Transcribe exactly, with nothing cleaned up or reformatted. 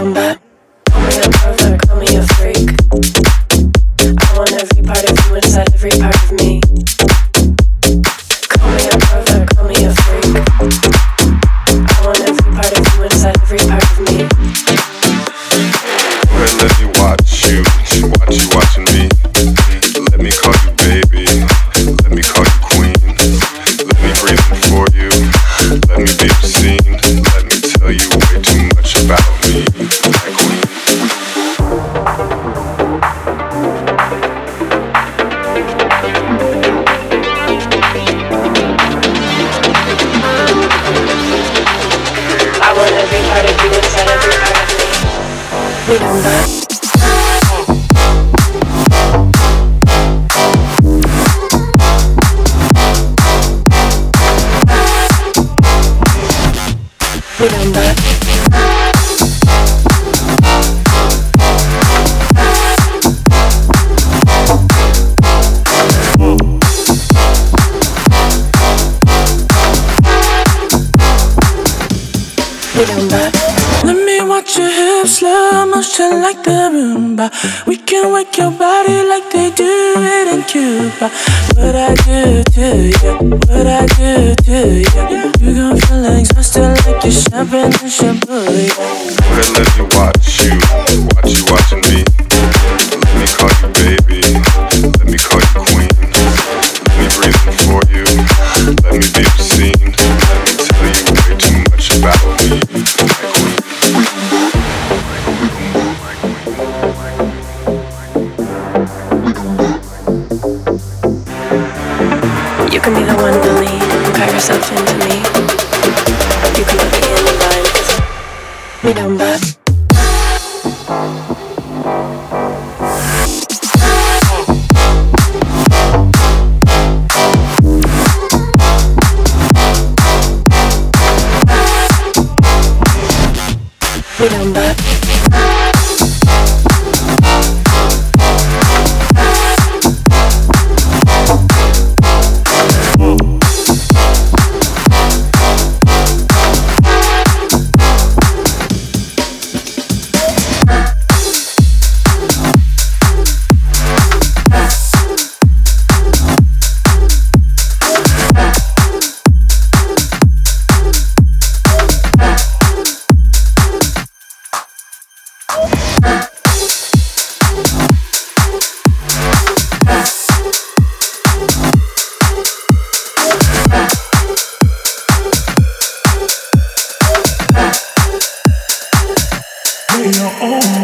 down back. Call me a pervert, call me a freak. I want every part of you inside every part of me. Call me a pervert, call me a freak. I want every part of you inside every part of me. Well, let me watch you, watch you watching me. Let me call you baby, let me call you queen. Let me breathe in for you, let me be obscene. Let me tell you way too much about me, my queen. I want every part of you inside every part of me. We don't back. We don't back. We don't back. Let me watch your hips, slow motion like the Roomba. We can wake your body like they do it in Cuba. What I do to you, what I do to you. You gon' feel exhausted like you're champagne and Shibuya. Well, let me watch you, watch you watching me. Let me call you baby, let me call you queen. Let me breathe in for you, let me be obscene. Let me tell you way too much about me, my queen. You can be the one to lead and cut yourself into me. You can put me in the mind. We don't back. We don't back. We are all